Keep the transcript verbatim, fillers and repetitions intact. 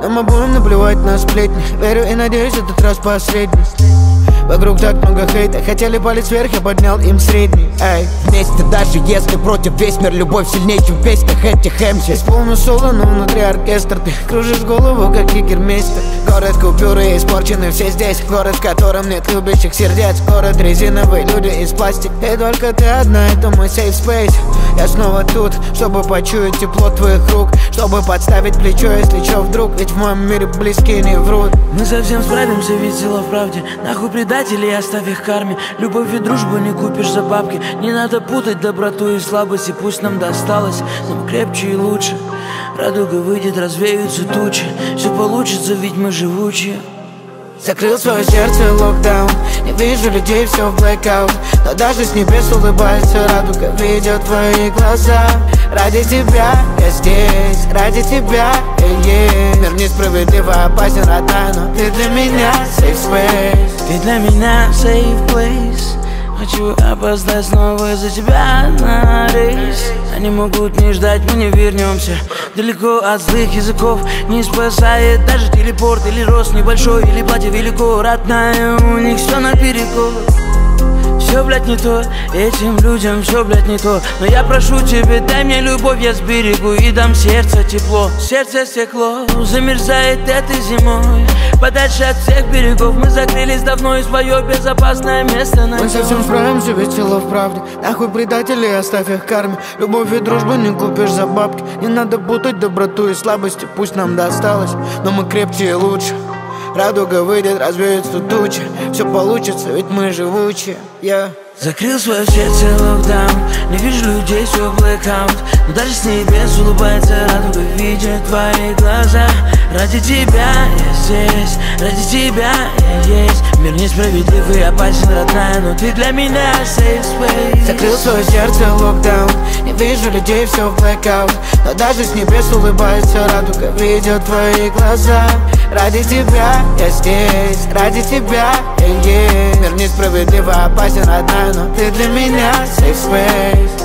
Но мы будем наплевать на сплетни. Верю и надеюсь, этот раз последний. Вокруг так много хейта, хотели палец вверх, я поднял им средний. Эй. Вместе даже если против весь мир, любовь сильнее, чем в песнях этих эм си. Исполню соло, но внутри оркестр. Ты кружишь голову, как егермейстер. Город купюры испорчены все здесь. Город, в котором нет любящих сердец. Город резиновый, люди из пластика. И только ты одна, это мой safe space. Я снова тут, чтобы почуять тепло твоих рук, чтобы подставить плечо, если чё вдруг. Ведь в моем мире близкие не врут. Мы совсем справимся, ведь сила в правде. Нахуй предателей, оставь их карме. Любовь и дружбу не купишь за бабки. Не надо путать доброту и слабость. И пусть нам досталось, но мы крепче и лучше. Радуга выйдет, развеются тучи. Все получится, ведь мы живучие. Закрыл свое сердце локдаун. Не вижу людей, все в blackout. Но даже с небес улыбается радуга, видит твои глаза. Ради тебя я здесь, ради тебя я есть. Мир несправедливо опасен, родная, но ты для меня safe space. Ты для меня safe place. Хочу опоздать снова из-за тебя на рейс. Они могут не ждать, мы не вернемся. Далеко от злых языков не спасает даже телепорт. Или рост небольшой, или платье велико. Родная, у них все наперекор. Все, блядь, не то, этим людям все, блядь, не то. Но я прошу тебя, дай мне любовь, я сберегу и дам сердце тепло. Сердце стекло замерзает этой зимой. Подальше от всех берегов мы закрылись давно, и свое безопасное место найдем. Мы совсем справимся, ведь сила в правде. Нахуй предателей, оставь их карме. Любовь и дружбу не купишь за бабки. Не надо путать доброту и слабости. Пусть нам досталось, но мы крепче и лучше. Радуга выйдет, развеются тучи. Все получится, ведь мы живучие, yeah. Закрыл свое сердце локдаун. Не вижу людей, все blackout. Но даже с небес улыбается радуга, видит твои глаза. Ради тебя я здесь, ради тебя я есть. Мир несправедлив и опасен, родная, но ты для меня safe space. Закрыл свое сердце локдаун. Не вижу людей, все в blackout. Но даже с небес улыбается радуга, видит твои глаза. Ради тебя я здесь, ради тебя я есть. Мир несправедливо опасен, родная, но ты для меня safe space.